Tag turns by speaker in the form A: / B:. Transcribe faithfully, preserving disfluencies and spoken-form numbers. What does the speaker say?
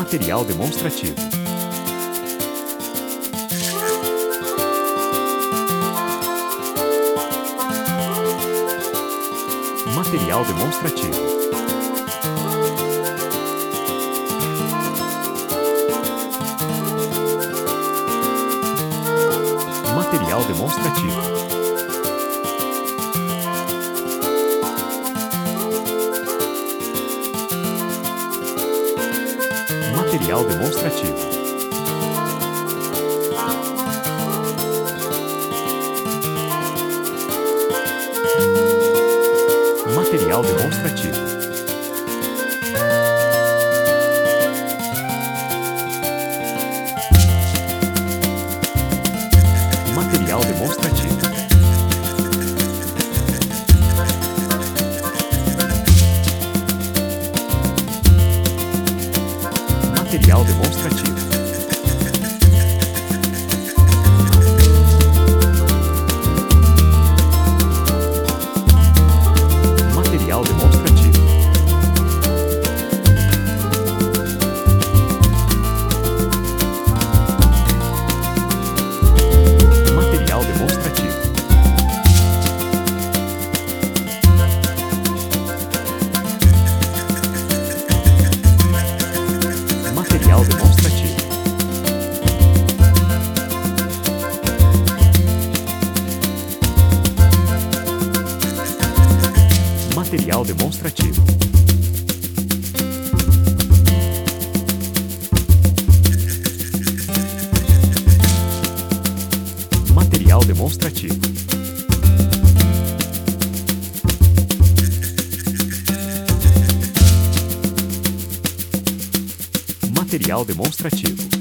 A: Material demonstrativo. Material demonstrativo. Material demonstrativo. Material demonstrativo. Material demonstrativo. Material demonstrativo. Material demonstrativo. Material demonstrativo. Material demonstrativo. Material demonstrativo. Material demonstrativo. Material demonstrativo. Material demonstrativo.